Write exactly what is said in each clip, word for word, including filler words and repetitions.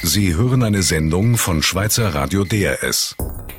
Sie hören eine Sendung von Schweizer Radio D R S.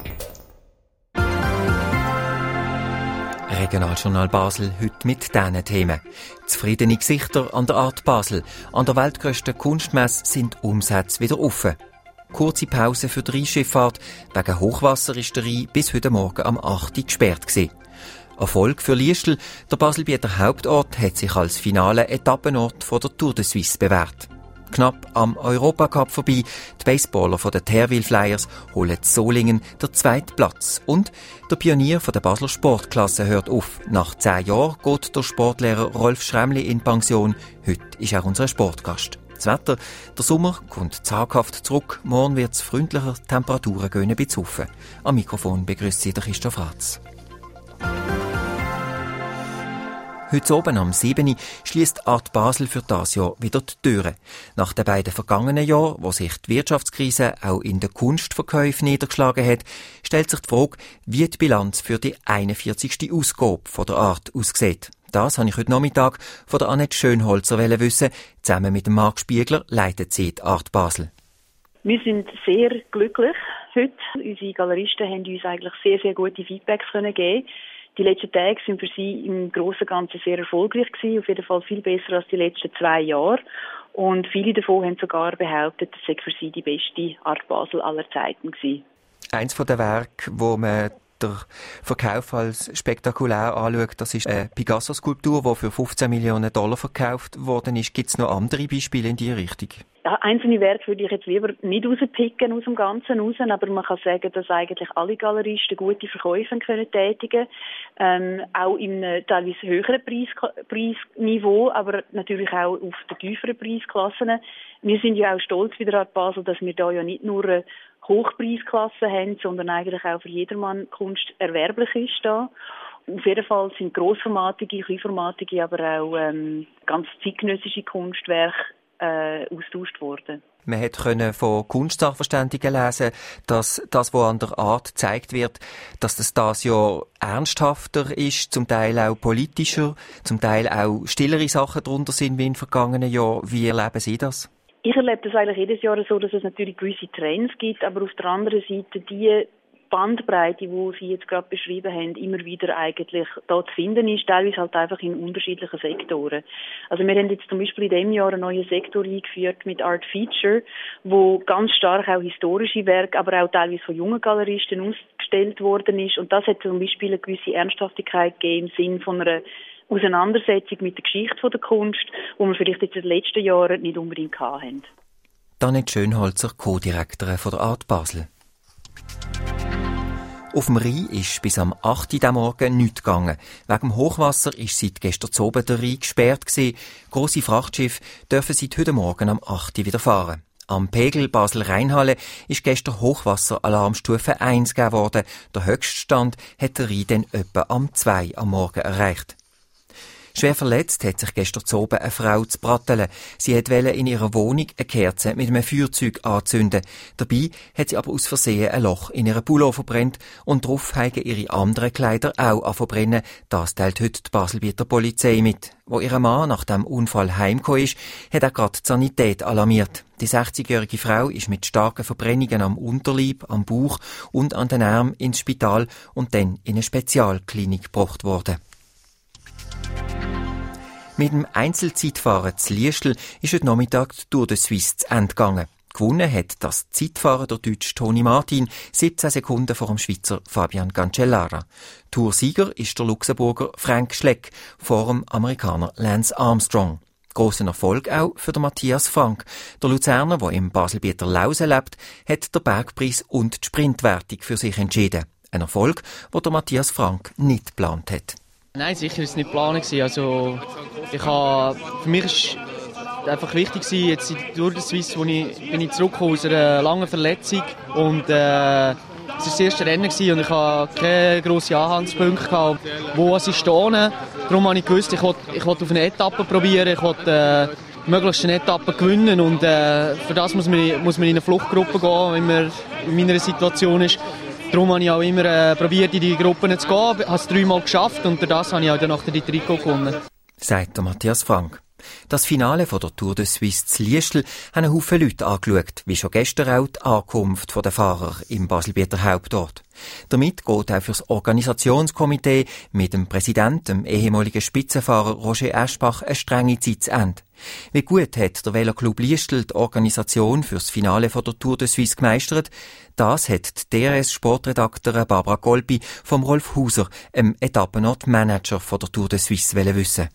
Regionaljournal Basel, heute mit diesen Themen. Zufriedene Gesichter an der Art Basel. An der weltgrössten Kunstmesse sind Umsätze wieder offen. Kurze Pause für die Rheinschifffahrt. Wegen Hochwasser ist der Rhein bis heute Morgen am acht Uhr gesperrt gewesen. Erfolg für Liestl. Der Baselbieter Hauptort hat sich als finale Etappenort von der Tour de Suisse bewährt. Knapp am Europacup vorbei. Die Baseballer von den Terwil Flyers holen Solingen den zweiten Platz. Und der Pionier von der Basler Sportklasse hört auf. Nach zehn Jahren geht der Sportlehrer Rolf Schremli in Pension. Heute ist er unser Sportgast. Das Wetter, der Sommer kommt zaghaft zurück. Morgen wird es freundlicher, Temperaturen gehen ein bisschen rauf. Am Mikrofon begrüßt Sie der Christoph Ratz. Heute oben am sieben Uhr schliesst Art Basel für das Jahr wieder die Türen. Nach den beiden vergangenen Jahren, wo sich die Wirtschaftskrise auch in den Kunstverkäufen niedergeschlagen hat, stellt sich die Frage, wie die Bilanz für die einundvierzigste Ausgabe von der Art aussieht. Das habe ich heute Nachmittag von der Annette Schönholzer wissen. Zusammen mit dem Marc Spiegler leitet sie die Art Basel. Wir sind sehr glücklich heute. Unsere Galeristen haben uns eigentlich sehr, sehr gute Feedbacks geben. Die letzten Tage sind für sie im Großen und Ganzen sehr erfolgreich gewesen, auf jeden Fall viel besser als die letzten zwei Jahre. Und viele davon haben sogar behauptet, es sei für sie die beste Art Basel aller Zeiten gewesen. Eins von den Werken, wo man den Verkauf als spektakulär anschaut, das ist eine Picasso-Skulptur, die für fünfzehn Millionen Dollar verkauft worden ist. Gibt es noch andere Beispiele in diese Richtung? Ja, einzelne Werke würde ich jetzt lieber nicht rauspicken aus dem Ganzen raus, aber man kann sagen, dass eigentlich alle Galeristen gute Verkäufe können tätigen, ähm, auch im teilweise höheren Preis, Preisniveau, aber natürlich auch auf den tieferen Preisklassen. Wir sind ja auch stolz wie der Art Basel, dass wir da ja nicht nur eine Hochpreisklasse haben, sondern eigentlich auch für jedermann Kunst erwerblich ist da. Auf jeden Fall sind grossformatige, kleinformatige, aber auch ähm, ganz zeitgenössische Kunstwerke Äh, austauscht worden. Man konnte von Kunstsachverständigen lesen, dass das, was an der Art gezeigt wird, dass das das ja ernsthafter ist, zum Teil auch politischer, zum Teil auch stillere Sachen darunter sind wie in vergangenen Jahren. Wie erleben Sie das? Ich erlebe das eigentlich jedes Jahr so, dass es natürlich gewisse Trends gibt, aber auf der anderen Seite die Bandbreite, die Sie jetzt gerade beschrieben haben, immer wieder eigentlich da zu finden ist, teilweise halt einfach in unterschiedlichen Sektoren. Also wir haben jetzt zum Beispiel in diesem Jahr einen neuen Sektor eingeführt mit Art Feature, wo ganz stark auch historische Werke, aber auch teilweise von jungen Galeristen ausgestellt worden ist. Und das hat zum Beispiel eine gewisse Ernsthaftigkeit gegeben im Sinn von einer Auseinandersetzung mit der Geschichte der Kunst, wo wir vielleicht jetzt in den letzten Jahren nicht unbedingt hatten. Annette Schönholzer, Co-Direktorin von der Art Basel. Auf dem Rhein ist bis am acht Uhr diesen Morgen nichts gegangen. Wegen dem Hochwasser ist seit gestern Abend der Rhein gesperrt gewesen. Grosse Frachtschiffe dürfen seit heute Morgen am acht Uhr wieder fahren. Am Pegel Basel-Rheinhalle ist gestern Hochwasseralarmstufe eins gegeben worden. Der Höchststand hat der Rhein dann etwa am zwei Uhr am Morgen erreicht. Schwer verletzt hat sich gestern Abend eine Frau zu Brattelen. Sie wollte in ihrer Wohnung eine Kerze mit einem Feuerzeug anzünden. Dabei hat sie aber aus Versehen ein Loch in ihren Pullover verbrennt und darauf haben ihre anderen Kleider auch angebrennen. Das teilt heute die Baselbieter Polizei mit. Wo ihr Mann nach dem Unfall heimgekommen ist, hat er gerade die Sanität alarmiert. Die sechzigjährige Frau ist mit starken Verbrennungen am Unterleib, am Bauch und an den Armen ins Spital und dann in eine Spezialklinik gebracht worden. Mit dem Einzelzeitfahren zu Liestl ist heute Nachmittag die Tour de Suisse zu Ende gegangen. Gewonnen hat das Zeitfahren der Deutsche Toni Martin, siebzehn Sekunden vor dem Schweizer Fabian Cancellara. Toursieger ist der Luxemburger Frank Schleck vor dem Amerikaner Lance Armstrong. Grossen Erfolg auch für den Matthias Frank. Der Luzerner, der im Baselbieter Lausen lebt, hat den Bergpreis und die Sprintwertung für sich entschieden. Ein Erfolg, den der Matthias Frank nicht geplant hat. Nein, sicher war es nicht geplant. Also, ich habe, für mich war einfach wichtig, jetzt in der Tour de Suisse, wo ich, bin ich zurückgekommen aus einer langen Verletzung. Und äh, es war das erste Rennen und ich hatte keine grossen Anhaltspunkte, wo ich stehe. Darum habe ich gewusst, ich wollte, ich wollte auf eine Etappe probieren, ich wollte äh, möglichst eine Etappe gewinnen. Und äh, für das muss man, muss man in eine Fluchtgruppe gehen, wenn man in meiner Situation ist. Darum habe ich auch immer äh, probiert, in die Gruppen zu gehen, habe es dreimal geschafft und das habe ich auch dann nachher die Trikot gewonnen. Sagt der Matthias Frank. Das Finale von der Tour de Suisse zu Liestel haben einen Haufen Leute angeschaut, wie schon gestern auch die Ankunft der Fahrer im Baselbieter Hauptort. Damit geht auch für das Organisationskomitee mit dem Präsidenten, dem ehemaligen Spitzenfahrer Roger Aschbach, eine strenge Zeit zu Ende. Wie gut hat der Veloclub Liestel die Organisation für das Finale von der Tour de Suisse gemeistert? Das hat die D R S-Sportredaktorin Barbara Golpi vom Rolf Hauser, dem Etappenort-Manager von der Tour de Suisse, wissen.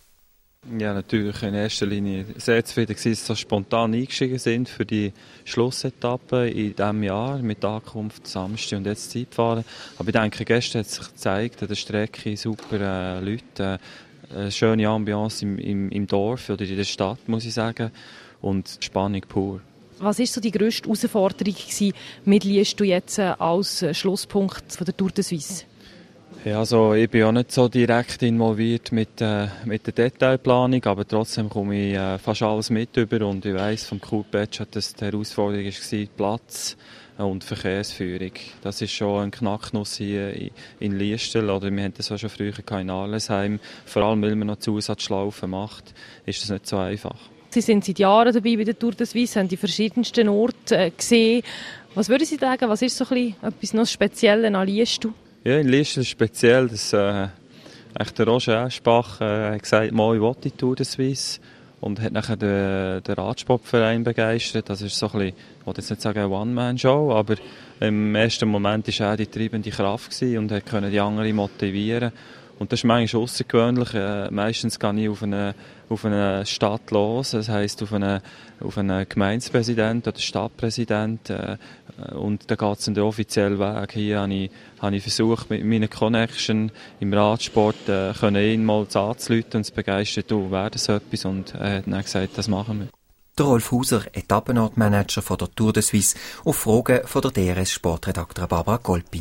Ja, natürlich in erster Linie sehr zufrieden gewesen, dass sie so spontan eingestiegen sind für die Schlussetappe in diesem Jahr mit Ankunft Samstag und jetzt Zeitfahren. Aber ich denke, gestern hat sich gezeigt, an der Strecke super äh, Leute, äh, eine schöne Ambiance im, im, im Dorf oder in der Stadt, muss ich sagen, und Spannung pur. Was war so die grösste Herausforderung mit Liestal jetzt äh, als äh, Schlusspunkt von der Tour de Suisse? Ja, also ich bin auch nicht so direkt involviert mit, äh, mit der Detailplanung, aber trotzdem komme ich äh, fast alles mit über und ich weiss vom Kurt Betschart, dass die Herausforderung war Platz und Verkehrsführung. Das ist schon ein Knacknuss hier in Liestal, oder wir hatten das auch schon früher in Arlesheim. Vor allem, weil man noch Zusatzschlaufen macht, ist das nicht so einfach. Sie sind seit Jahren dabei bei der Tour de Suisse, haben die verschiedensten Orte äh, gesehen. Was würden Sie sagen, was ist so ein bisschen etwas noch Spezielles an Liestal? Ja, in Liestal ist speziell, dass äh, der Roger Aschbach äh, hat gesagt, mal ich will die Tour de Suisse und hat nachher den, den Radsportverein begeistert. Das ist so ein bisschen, ich will jetzt nicht sagen eine One-Man-Show, aber im ersten Moment war er die treibende Kraft gewesen und konnte die anderen motivieren. Und das ist manchmal außergewöhnlich. Äh, meistens gehe ich auf eine, auf eine Stadt los, das heisst auf einen, auf einen Gemeindepräsident oder Stadtpräsident. Äh, und dann geht es in den offiziellen Weg. Hier habe ich, habe ich versucht, mit meiner Connection im Radsport äh, können ihn mal anzuleiten und zu begeistern, du, wäre das etwas? Und er hat dann gesagt, das machen wir. Der Rolf Hauser, Etappenortmanager von der Tour de Suisse, auf Fragen von der D R S-Sportredaktorin Barbara Golpi.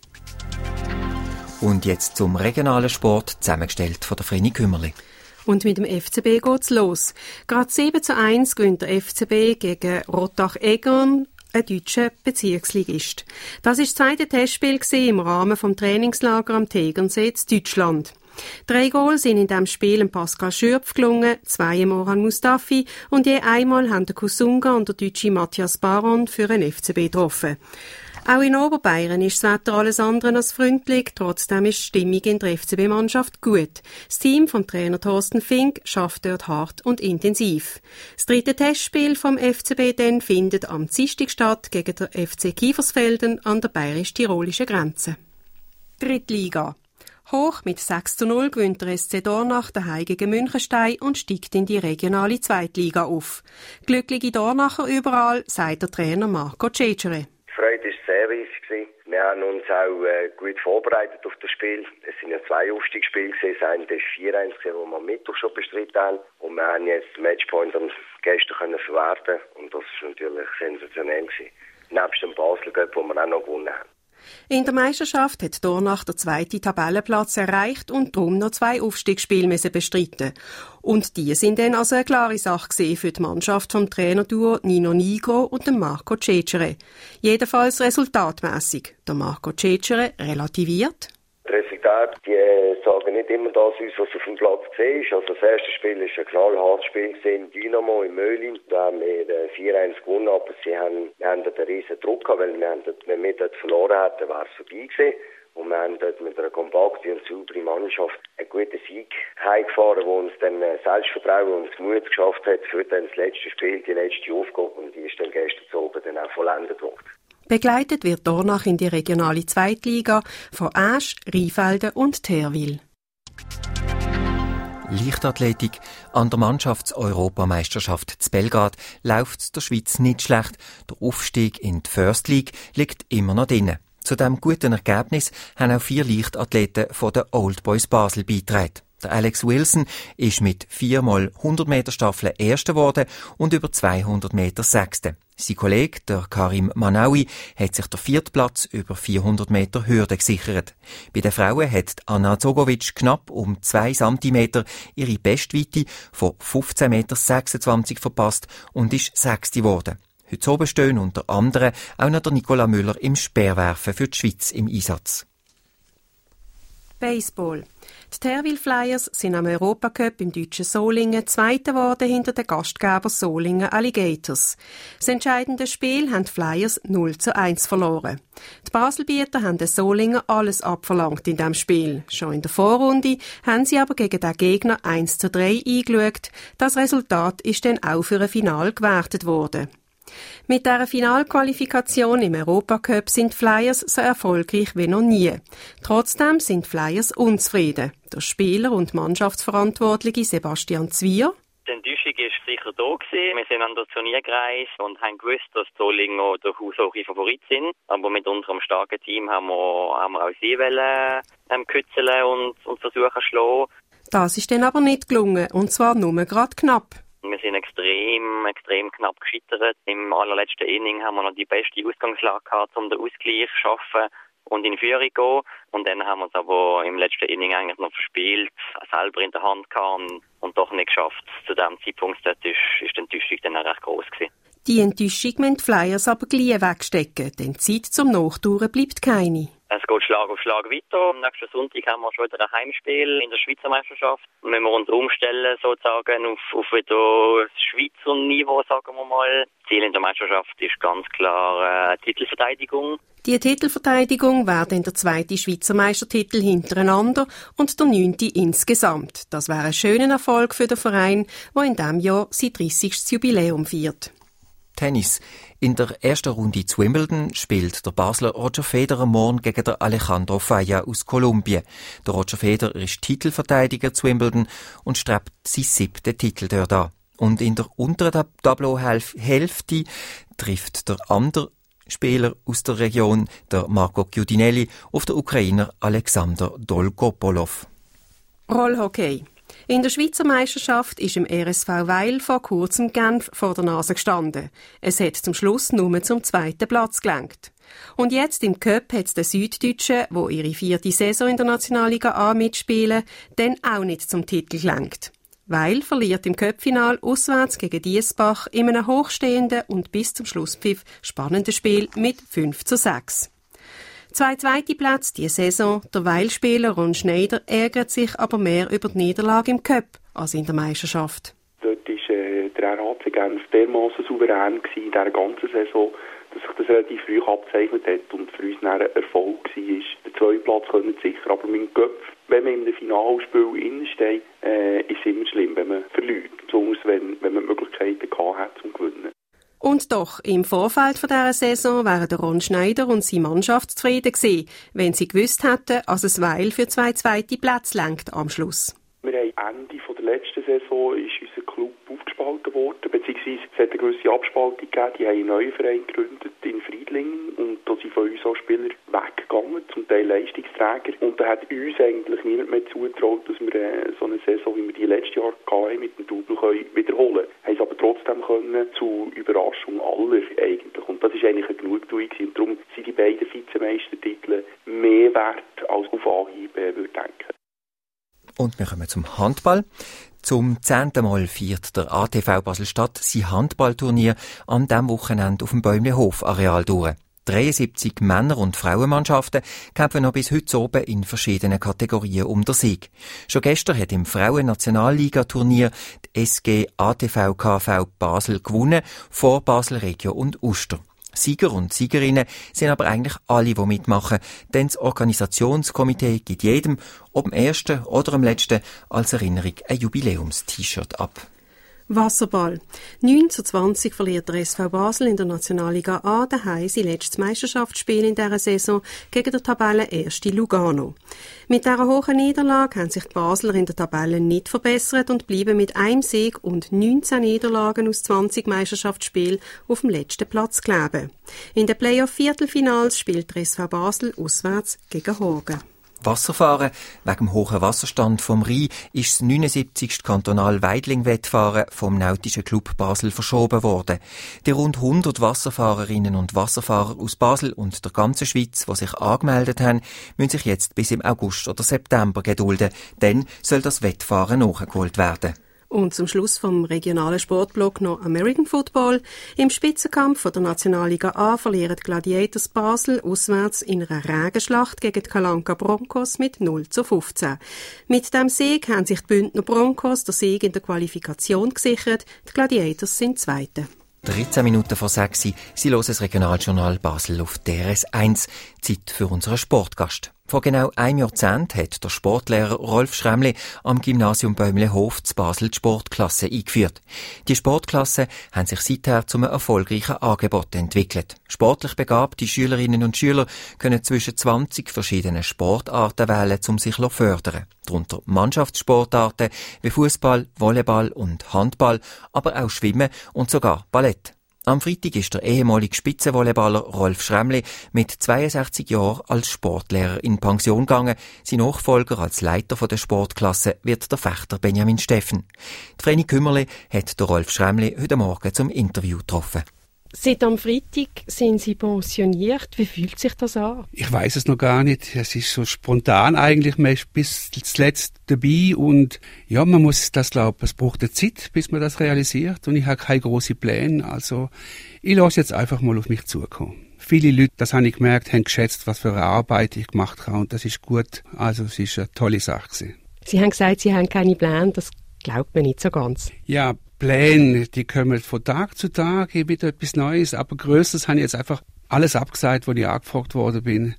Und jetzt zum regionalen Sport, zusammengestellt von der Vreni Kümmerli. Und mit dem F C B geht's los. Gerade sieben zu eins gewinnt der F C B gegen Rottach-Egern, ein deutscher Bezirksligist. Das war das zweite Testspiel im Rahmen des Trainingslagers am Tegernsee in Deutschland. Drei Goals sind in diesem Spiel Pascal Schürpf gelungen, zwei Orhan Mustafi und je einmal haben der Kusunga und der deutsche Matthias Baron für den F C B getroffen. Auch in Oberbayern ist das Wetter alles andere als freundlich, trotzdem ist die Stimmung in der F C B-Mannschaft gut. Das Team vom Trainer Thorsten Fink schafft dort hart und intensiv. Das dritte Testspiel vom F C B dann findet am Dienstag statt gegen den F C Kiefersfelden an der bayerisch-tirolischen Grenze. Drittliga. Hoch mit sechs zu null gewinnt der S C Dornach daheim gegen Münchenstein und steigt in die regionale Zweitliga auf. Glückliche Dornacher überall, sagt der Trainer Marco Cecere. Die Freude war sehr riesig. Wir haben uns auch äh, gut vorbereitet auf das Spiel. Es sind ja zwei Aufstiegsspiele gewesen. Das eine war vier eins, das wir am Mittwoch schon bestritten haben. Und wir haben jetzt den Matchpoint am gestern können verwerten. Und das war natürlich sensationell gewesen. Nebst dem Basel Cup, wo wir auch noch gewonnen haben. In der Meisterschaft hat Dornach den zweiten Tabellenplatz erreicht und darum noch zwei Aufstiegsspiele müssen bestreiten. Und die sind dann also eine klare Sache für die Mannschaft vom Trainerduo Nino Nigro und dem Marco Cecere. Jedenfalls resultatmässig. Der Marco Cecere relativiert. Die Resultate die, äh, sagen nicht immer das aus, was auf dem Platz gesehen ist. Also das erste Spiel war ein knallhartes Spiel in Dynamo in Möhlin. Da haben wir äh, vier eins gewonnen, aber sie haben, wir haben dort einen riesen Druck gehabt, weil wir haben dort, wenn wir dort verloren hätten, wäre es vorbei gewesen. Und wir haben dort mit einer kompakten und sauberen Mannschaft einen guten Sieg heimgefahren, der uns dann äh, Selbstvertrauen und Mut geschafft hat für dann das letzte Spiel, die letzte Aufgabe. Und die ist dann gestern zu oben dann auch vollendet worden. Begleitet wird Dornach in die regionale Zweitliga von Asch, Rheinfelden und Therwil. Leichtathletik. An der Mannschafts-Europameisterschaft zu Belgrad läuft es der Schweiz nicht schlecht. Der Aufstieg in die First League liegt immer noch drin. Zu diesem guten Ergebnis haben auch vier Leichtathleten von der Old Boys Basel beigetragen. Der Alex Wilson ist mit viermal hundert Meter Staffeln Erster geworden und über zweihundert Meter Sechster. Sein Kollege, der Karim Manaui, hat sich der vierte Platz über vierhundert Meter Hürde gesichert. Bei den Frauen hat Anna Zogovic knapp um zwei Zentimeter ihre Bestweite von fünfzehn Meter sechsundzwanzig verpasst und ist Sechste geworden. Heute oben stehen unter anderem auch noch der Nicola Müller im Speerwerfen für die Schweiz im Einsatz. Baseball. Die Terwil Flyers sind am Europacup im deutschen Solingen Zweiter geworden hinter den Gastgeber Solingen Alligators. Das entscheidende Spiel haben die Flyers null zu eins verloren. Die Baselbieter haben den Solingen alles abverlangt in diesem Spiel. Schon in der Vorrunde haben sie aber gegen den Gegner eins zu drei eingeschaut. Das Resultat ist dann auch für ein Final gewertet worden. Mit dieser Finalqualifikation im Europacup sind die Flyers so erfolgreich wie noch nie. Trotzdem sind die Flyers unzufrieden. Der Spieler und Mannschaftsverantwortliche Sebastian Zwier. Die Enttäuschung war sicher da gewesen. Wir sind an das Turnier gereist und haben gewusst, dass die Solinger durchaus auch ein Favorit sind. Aber mit unserem starken Team haben wir, haben wir auch sie wollen, ähm, kützeln und, und versuchen zu schlagen. Das ist dann aber nicht gelungen, und zwar nur gerade knapp. Wir sind extrem, extrem knapp gescheitert. Im allerletzten Inning haben wir noch die beste Ausgangslage gehabt, um den Ausgleich zu schaffen und in Führung zu gehen. Und dann haben wir es aber im letzten Inning eigentlich noch verspielt, selber in der Hand gehabt und, und doch nicht geschafft. Zu diesem Zeitpunkt dort ist, ist die Enttäuschung dann auch recht gross gewesen. Die Enttäuschung müssen die Flyers aber gleich wegstecken, denn Zeit zum Nachdauern bleibt keine. Es geht Schlag auf Schlag weiter. Am nächsten Sonntag haben wir schon wieder ein Heimspiel in der Schweizer Meisterschaft. Wenn wir uns umstellen sozusagen auf, auf wieder das Schweizer Niveau, sagen wir mal. Ziel in der Meisterschaft ist ganz klar äh, Titelverteidigung. Die Titelverteidigung wäre dann der zweite Schweizer Meistertitel hintereinander und der neunte insgesamt. Das wäre ein schöner Erfolg für den Verein, der in diesem Jahr sein dreissigstes Jubiläum feiert. Tennis. In der ersten Runde zu Wimbledon spielt der Basler Roger Federer morgen gegen den Alejandro Falla aus Kolumbien. Der Roger Federer ist Titelverteidiger zu Wimbledon und strebt seinen siebten Titel dort an. Und in der unteren Tableauhälfte trifft der andere Spieler aus der Region, der Marco Chiudinelli, auf den Ukrainer Alexander Dolgopolov. Rollhockey. In der Schweizer Meisterschaft ist im R S V Weil vor kurzem Genf vor der Nase gestanden. Es hat zum Schluss nur zum zweiten Platz gelangt. Und jetzt im Cup hat es den Süddeutschen, wo ihre vierte Saison in der Nationalliga A mitspielen, dann auch nicht zum Titel gelangt. Weil verliert im Cup-Final auswärts gegen Diesbach in einem hochstehenden und bis zum Schlusspfiff spannenden Spiel mit fünf zu sechs. Zwei zweite Plätze diese Saison. Der Weil-Spieler Ron Schneider ärgert sich aber mehr über die Niederlage im Cup als in der Meisterschaft. Dort war äh, der R A C Genf dermassen souverän in dieser ganzen Saison, dass sich das relativ früh abgezeichnet hat und für uns ein Erfolg war. Den zweiten Platz können wir sicher, aber mit dem Cup, wenn man in einem Finalspiel innensteht, äh, ist es immer schlimm, wenn man verliert. Besonders wenn, wenn man Möglichkeiten gehabt hat zum Gewinnen. Und doch, im Vorfeld von dieser Saison wären der Ron Schneider und seine Mannschaft zufrieden gewesen, wenn sie gewusst hätten, dass es Weil für zwei zweite Plätze lenkt am Schluss. Wir haben Ende der letzten Saison ist unser Club aufgespalten worden, beziehungsweise es hat eine gewisse Abspaltung gegeben. Die haben einen neuen Verein gegründet in Friedlingen und da sind von uns auch Spieler weggegangen, zum Teil Leistungsträger. Und da hat uns eigentlich niemand mehr zugetraut, dass wir äh, so eine Saison, wie wir die letztes Jahr hatten, mit dem Double können wiederholen können. Haben es aber trotzdem können, zu Überraschung aller eigentlich. Und das ist eigentlich eine Genugtuung gewesen. Und darum sind die beiden Vizemeistertitel mehr wert, als auf Anhieb äh, würde denken. Und wir kommen zum Handball. Zum zehnten Mal feiert der A T V Basel-Stadt sein Handballturnier an diesem Wochenende auf dem Bäumle-Hof-Areal durch. dreiundsiebzig Männer- und Frauenmannschaften kämpfen noch bis heute oben in verschiedenen Kategorien um den Sieg. Schon gestern hat im Frauen-Nationalliga-Turnier die S G A T V K V Basel gewonnen, vor Basel Regio und Uster. Sieger und Siegerinnen sind aber eigentlich alle, die mitmachen, denn das Organisationskomitee gibt jedem, ob dem ersten oder dem letzten, als Erinnerung ein Jubiläums-T-Shirt ab. Wasserball. neun zu zwanzig verliert der S V Basel in der Nationalliga A daheim sein letztes Meisterschaftsspiel in dieser Saison gegen den Tabellenerste Lugano. Mit dieser hohen Niederlage haben sich die Basler in der Tabelle nicht verbessert und bleiben mit einem Sieg und neunzehn Niederlagen aus zwanzig Meisterschaftsspielen auf dem letzten Platz kleben. In den Playoff-Viertelfinals spielt der S V Basel auswärts gegen Horgen. Wasserfahren. Wegen dem hohen Wasserstand vom Rhein ist das neunundsiebzigste Kantonal-Weidling-Wettfahren vom Nautischen Club Basel verschoben worden. Die rund hundert Wasserfahrerinnen und Wasserfahrer aus Basel und der ganzen Schweiz, die sich angemeldet haben, müssen sich jetzt bis im August oder September gedulden. Dann soll das Wettfahren nachgeholt werden. Und zum Schluss vom regionalen Sportblock noch American Football. Im Spitzenkampf von der Nationalliga A verlieren die Gladiators Basel auswärts in einer Regenschlacht gegen die Calanca Broncos mit null zu fünfzehn. Mit dem Sieg haben sich die Bündner Broncos der Sieg in der Qualifikation gesichert. Die Gladiators sind Zweite. dreizehn Minuten vor sechs. Sie hören das Regionaljournal Basel auf D R S eins. Zeit für unseren Sportgast. Vor genau einem Jahrzehnt hat der Sportlehrer Rolf Schremli am Gymnasium Bäumlehof zu Basel die Sportklasse eingeführt. Die Sportklassen haben sich seither zu einem erfolgreichen Angebot entwickelt. Sportlich begabte Schülerinnen und Schüler können zwischen zwanzig verschiedenen Sportarten wählen, um sich zu fördern. Darunter Mannschaftssportarten wie Fußball, Volleyball und Handball, aber auch Schwimmen und sogar Ballett. Am Freitag ist der ehemalige Spitzenvolleyballer Rolf Schremli mit zweiundsechzig Jahren als Sportlehrer in Pension gegangen. Sein Nachfolger als Leiter der Sportklasse wird der Fechter Benjamin Steffen. Die Vreni Kümmerli hat der Rolf Schremli heute Morgen zum Interview getroffen. Seit am Freitag sind Sie pensioniert. Wie fühlt sich das an? Ich weiß es noch gar nicht. Es ist so spontan eigentlich. Man ist bis zuletzt dabei und ja, man muss das glauben. Es braucht eine Zeit, bis man das realisiert und ich habe keine grossen Pläne. Also ich lasse jetzt einfach mal auf mich zukommen. Viele Leute, das habe ich gemerkt, haben geschätzt, was für eine Arbeit ich gemacht habe und das ist gut. Also es ist eine tolle Sache gewesen. Sie haben gesagt, Sie haben keine Pläne. Das glaubt man nicht so ganz. Ja, Pläne, die kommen von Tag zu Tag, wieder etwas Neues, aber Größeres habe ich jetzt einfach alles abgesagt, wo ich angefragt worden bin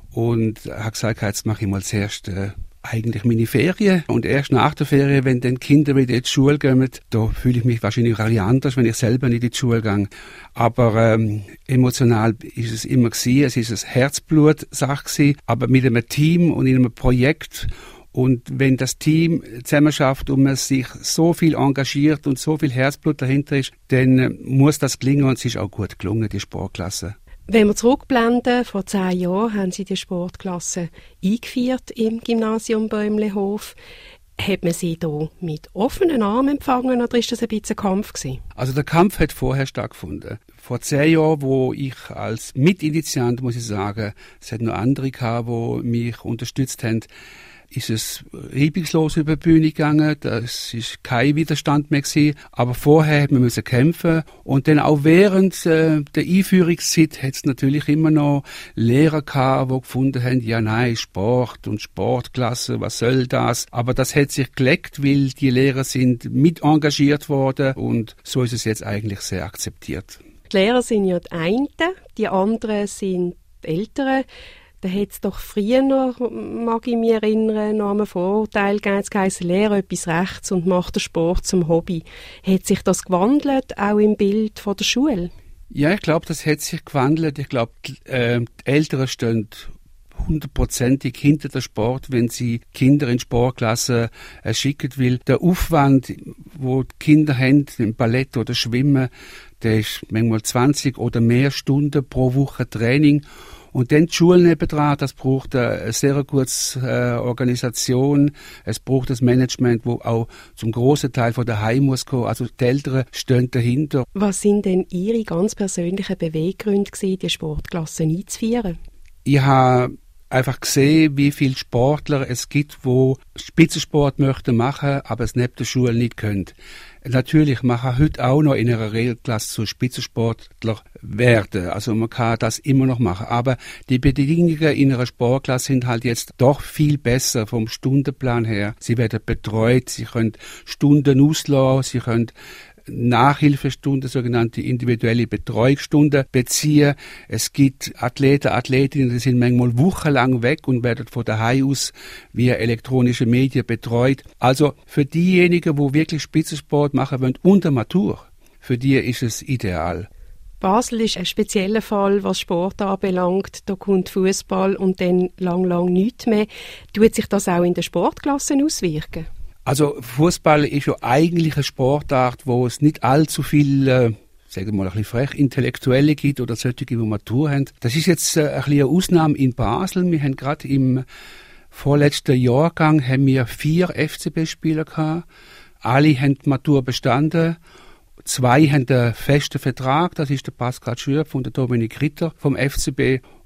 und habe gesagt, jetzt mache ich mal zuerst äh, eigentlich meine Ferien und erst nach der Ferien, wenn dann Kinder wieder in die Schule gehen, da fühle ich mich wahrscheinlich auch anders, wenn ich selber nicht in die Schule gehe. Aber ähm, emotional ist es immer gewesen, es ist eine Herzblut-Sache gewesen, aber mit einem Team und in einem Projekt. Und wenn das Team zusammen schafft und man sich so viel engagiert und so viel Herzblut dahinter ist, dann muss das gelingen und es ist auch gut gelungen, die Sportklasse. Wenn wir zurückblenden, vor zehn Jahren haben Sie die Sportklasse eingeführt im Gymnasium Bäumlehof. Hat man Sie da mit offenen Armen empfangen oder ist das ein bisschen ein Kampf gewesen? Also der Kampf hat vorher stattgefunden. Vor zehn Jahren, wo ich als Mitinitiant, muss ich sagen, es hat noch andere gehabt, die mich unterstützt haben, ist es reibungslos über die Bühne gegangen, das ist kein Widerstand mehr gewesen, aber vorher hat man müssen kämpfen und dann auch während äh, der Einführungszeit hat es natürlich immer noch Lehrer gehabt, die gefunden haben, ja nein, Sport und Sportklasse, was soll das? Aber das hat sich geleckt, weil die Lehrer sind mit engagiert worden und so ist es jetzt eigentlich sehr akzeptiert. Die Lehrer sind ja die einen, die anderen sind die Älteren. Da hat es doch früher noch, mag ich mich erinnern, noch einen Vorurteil gegeben, es heisst, lehre etwas rechts und mache den Sport zum Hobby. Hat sich das gewandelt, auch im Bild von der Schule? Ja, ich glaube, das hat sich gewandelt. Ich glaube, die, äh, die Älteren stehen hundertprozentig hinter der Sport, wenn sie Kinder in Sportklassen äh, schicken will. Der Aufwand, wo die Kinder haben, im Ballett oder Schwimmen, der ist manchmal zwanzig oder mehr Stunden pro Woche Training. Und dann die Schulen nebendran, das braucht eine sehr gute äh, Organisation, es braucht das Management, wo auch zum grossen Teil von daheim muss kommen, also die Eltern stehen dahinter. Was sind denn Ihre ganz persönlichen Beweggründe gewesen, die Sportklassen einzuführen? Ich habe einfach gesehen, wie viele Sportler es gibt, die Spitzensport möchten machen, aber es neben der Schule nicht können. Natürlich, man kann heute auch noch in einer Regelklasse zu Spitzensportler werden. Also man kann das immer noch machen. Aber die Bedingungen in einer Sportklasse sind halt jetzt doch viel besser vom Stundenplan her. Sie werden betreut, sie können Stunden auslassen, sie können Nachhilfestunden, sogenannte individuelle Betreuungsstunden beziehen. Es gibt Athleten, Athletinnen, die sind manchmal wochenlang weg und werden von daheim aus via elektronische Medien betreut. Also für diejenigen, die wirklich Spitzensport machen wollen unter Matur, für die ist es ideal. Basel ist ein spezieller Fall, was Sport anbelangt. Da kommt Fußball und dann lang, lang nichts mehr. Tut sich das auch in den Sportklassen auswirken? Also Fußball ist ja eigentlich eine Sportart, wo es nicht allzu viel, äh, sagen wir mal ein bisschen frech, Intellektuelle gibt oder solche, die Matur haben. Das ist jetzt äh, ein bisschen eine Ausnahme in Basel. Wir haben gerade im vorletzten Jahrgang haben wir vier F C B-Spieler gehabt. Alle haben die Matur bestanden. Zwei haben einen festen Vertrag, das ist der Pascal Schürpf und der Dominik Ritter vom F C B.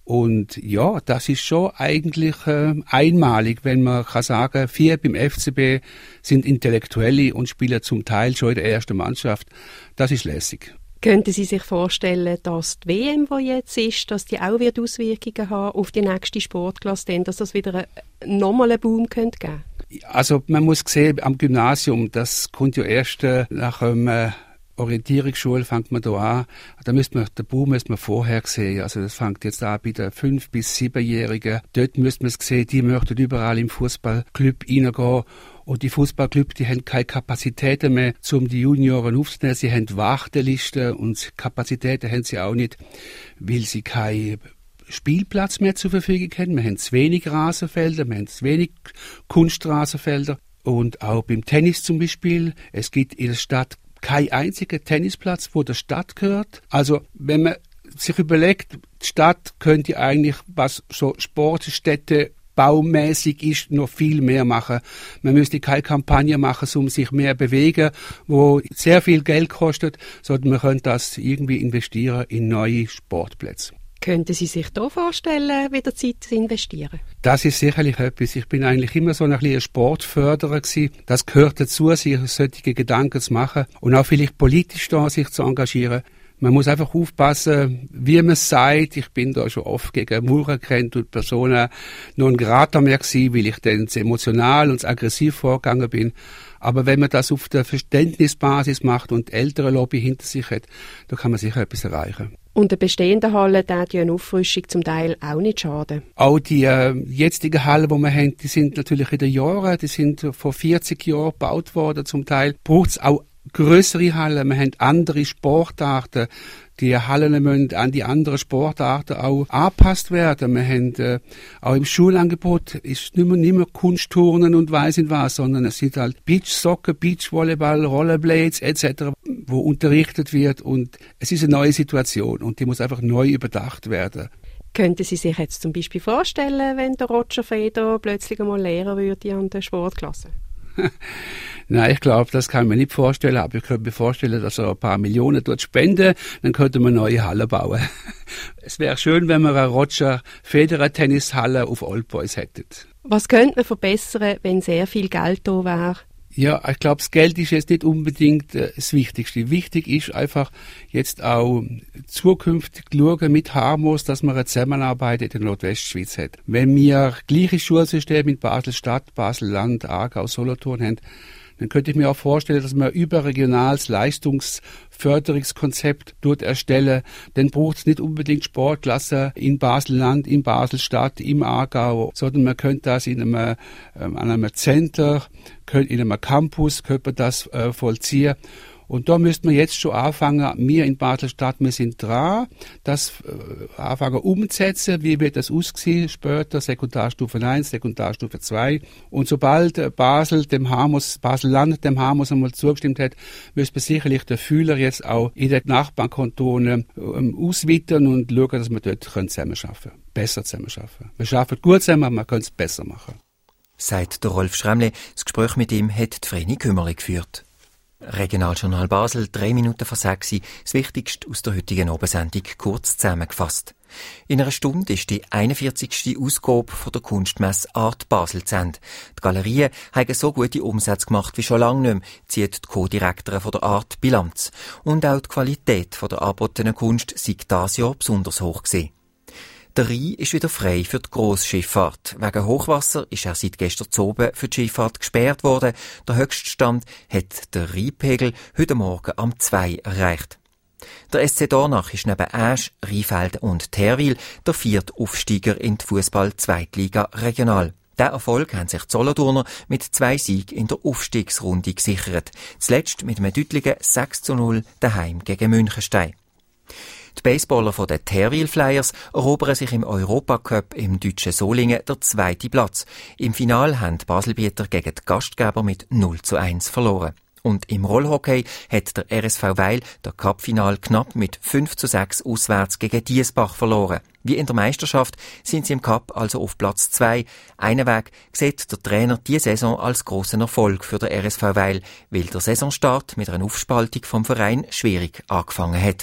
Und ja, das ist schon eigentlich äh, einmalig, wenn man kann sagen, vier beim F C B sind Intellektuelle und spielen zum Teil schon in der ersten Mannschaft. Das ist lässig. Könnten Sie sich vorstellen, dass die W M, die jetzt ist, dass die auch wird Auswirkungen haben auf die nächste Sportklasse, denn dass das wieder nochmal einen Boom könnte geben? Also man muss sehen, am Gymnasium, das kommt ja erst äh, nach einem äh, Orientierungsschule fängt man da an. Da müsste man, den Boom müsste man vorher sehen. Also das fängt jetzt an bei den fünf- bis siebenjährigen. Dort müsste man es sehen, die möchten überall im Fußballclub reingehen. Und die Fußballclubs, die haben keine Kapazitäten mehr, um die Junioren aufzunehmen. Sie haben Wartelisten und Kapazitäten haben sie auch nicht, weil sie keinen Spielplatz mehr zur Verfügung haben. Wir haben zu wenig Rasenfelder, wir haben zu wenig Kunstrasenfelder. Und auch beim Tennis zum Beispiel. Es gibt in der Stadt kein einziger Tennisplatz, wo der Stadt gehört. Also wenn man sich überlegt, die Stadt könnte eigentlich, was so Sportstätte baumäßig ist, noch viel mehr machen. Man müsste keine Kampagne machen, um sich mehr bewegen, wo sehr viel Geld kostet, sondern man könnte das irgendwie investieren in neue Sportplätze. Könnten Sie sich da vorstellen, wieder Zeit zu investieren? Das ist sicherlich etwas. Ich bin eigentlich immer so ein bisschen Sportförderer gewesen. Das gehört dazu, sich solche Gedanken zu machen und auch vielleicht politisch da sich zu engagieren. Man muss einfach aufpassen, wie man es sagt. Ich bin da schon oft gegen Mauern gerannt und Personen non grata mehr gewesen, weil ich dann zu emotional und zu aggressiv vorgegangen bin. Aber wenn man das auf der Verständnisbasis macht und ältere Lobby hinter sich hat, dann kann man sicher etwas erreichen. Und der bestehenden Halle tut ja eine Auffrischung zum Teil auch nicht schaden. Auch die äh, jetzigen Hallen, die wir haben, die sind natürlich in den Jahren, die sind vor vierzig Jahren gebaut worden zum Teil. Braucht es auch grössere Hallen, wir haben andere Sportarten. Die Hallen müssen an die anderen Sportarten auch angepasst werden. Wir haben äh, auch im Schulangebot ist nicht mehr, nicht mehr Kunstturnen und weiss nicht was, sondern es sind halt Beachsoccer, Beachvolleyball, Rollerblades et cetera, wo unterrichtet wird und es ist eine neue Situation und die muss einfach neu überdacht werden. Könnten Sie sich jetzt zum Beispiel vorstellen, wenn der Roger Feder plötzlich einmal Lehrer würde an der Sportklasse? Nein, ich glaube, das kann man nicht vorstellen, aber ich könnte mir vorstellen, dass er ein paar Millionen dort spenden, dann könnte man neue Hallen bauen. Es wäre schön, wenn wir eine Roger Federer Tennishalle auf Old Boys hätten. Was könnte man verbessern, wenn sehr viel Geld da wäre? Ja, ich glaube, das Geld ist jetzt nicht unbedingt äh, das Wichtigste. Wichtig ist einfach jetzt auch zukünftig schauen mit Harmos, dass man eine Zusammenarbeit in der Nordwestschweiz hat. Wenn wir gleiche Schulsysteme in Basel-Stadt, Basel-Land, Aargau, Solothurn haben, dann könnte ich mir auch vorstellen, dass man ein überregionales Leistungsförderungskonzept dort erstellen. Dann braucht es nicht unbedingt Sportklassen in Basel-Land, in Basel-Stadt, im Aargau, sondern man könnte das in einem, ähm, an einem Center, in einem Campus, könnte man das äh, vollziehen. Und da müsste man jetzt schon anfangen, wir in Basel-Stadt, wir sind dran, das äh, anfangen umzusetzen, wie wird das aussehen später, Sekundarstufe eins, Sekundarstufe zwei. Und sobald äh, Basel dem Harmos, Basel-Land dem Harmos einmal zugestimmt hat, müsste man sicherlich den Fühler jetzt auch in den Nachbarkantonen äh, ausweiten und schauen, dass wir dort zusammenarbeiten können. Besser zusammenarbeiten. Wir arbeiten gut zusammen, aber wir können es besser machen. Sagt der Rolf Schremle. Das Gespräch mit ihm hat die Vreni Kümmerli geführt. Regionaljournal Basel, drei Minuten vor sechs, das Wichtigste aus der heutigen Abendsendung kurz zusammengefasst. In einer Stunde ist die einundvierzigste Ausgabe von der Kunstmesse Art Basel zu Ende. Die Galerien haben so gute Umsätze gemacht wie schon lange nicht mehr, zieht die Co-Direktorin von der Art Bilanz. Und auch die Qualität von der angebotenen Kunst sei dieses Jahr besonders hoch gewesen. Der Rhein ist wieder frei für die Grossschifffahrt. Wegen Hochwasser ist er seit gestern oben für die Schifffahrt gesperrt worden. Der Höchststand hat der Rheinpegel heute Morgen am zwei erreicht. Der S C Dornach ist neben Asch, Rheinfeld und Terwil der vierte Aufsteiger in die Fußball-Zweitliga Regional. Diesen Erfolg haben sich die Solothurner mit zwei Siegen in der Aufstiegsrunde gesichert. Zuletzt mit einem deutlichen sechs zu null daheim gegen Münchenstein. Die Baseballer von den Terwil Flyers erobern sich im Europacup im deutschen Solingen der zweiten Platz. Im Final haben die Baselbieter gegen die Gastgeber mit null zu eins verloren. Und im Rollhockey hat der R S V Weil der Cup-Final knapp mit fünf zu sechs auswärts gegen Diesbach verloren. Wie in der Meisterschaft sind sie im Cup also auf Platz zwei. Einen Weg sieht der Trainer diese Saison als grossen Erfolg für den R S V Weil, weil der Saisonstart mit einer Aufspaltung vom Verein schwierig angefangen hat.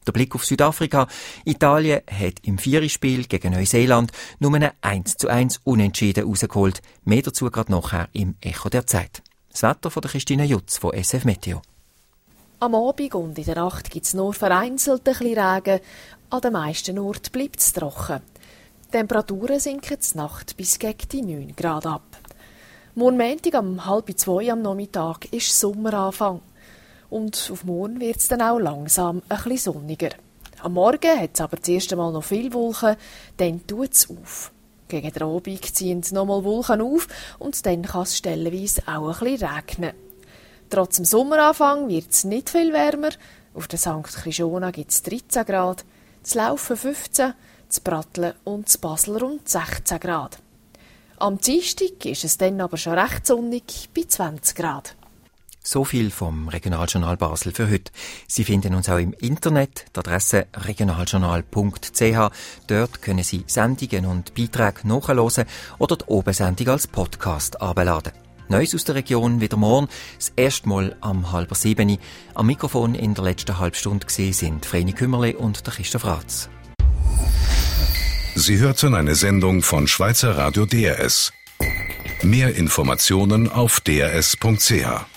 Der Blick auf Südafrika. Italien hat im Viererspiel gegen Neuseeland nur ein eins zu eins Unentschieden rausgeholt. Mehr dazu gerade nachher im Echo der Zeit. Das Wetter von der Christine Jutz von S F Meteo. Am Abend und in der Nacht gibt es nur vereinzelt ein bisschen Regen. An den meisten Orten bleibt es trocken. Die Temperaturen sinken zur Nacht bis gegen die neun Grad ab. Morgen Montag um halb zwei am Nachmittag ist Sommeranfang. Und auf morgen wird es dann auch langsam ein bisschen sonniger. Am Morgen hat es aber das erste Mal noch viele Wolken, dann tut es auf. Gegen den Abend ziehen nochmal Wolken auf und dann kann es stellenweise auch ein bisschen regnen. Trotz dem Sommeranfang wird es nicht viel wärmer. Auf der Sankt Chrischona gibt es dreizehn Grad, zu Laufen fünfzehn, zu Pratteln und zu Basel rund sechzehn Grad. Am Dienstag ist es dann aber schon recht sonnig bei zwanzig Grad. So viel vom Regionaljournal Basel für heute. Sie finden uns auch im Internet, die Adresse regionaljournal punkt c h. Dort können Sie Sendungen und Beiträge nachhören oder die Obersendung als Podcast herunterladen. Neues aus der Region wieder morgen, das erste Mal am halber sieben. Am Mikrofon in der letzten halben Stunde sind Vreni Kümmerle und der Christoph Ratz. Sie hörten eine Sendung von Schweizer Radio D R S. Mehr Informationen auf d r s punkt c h.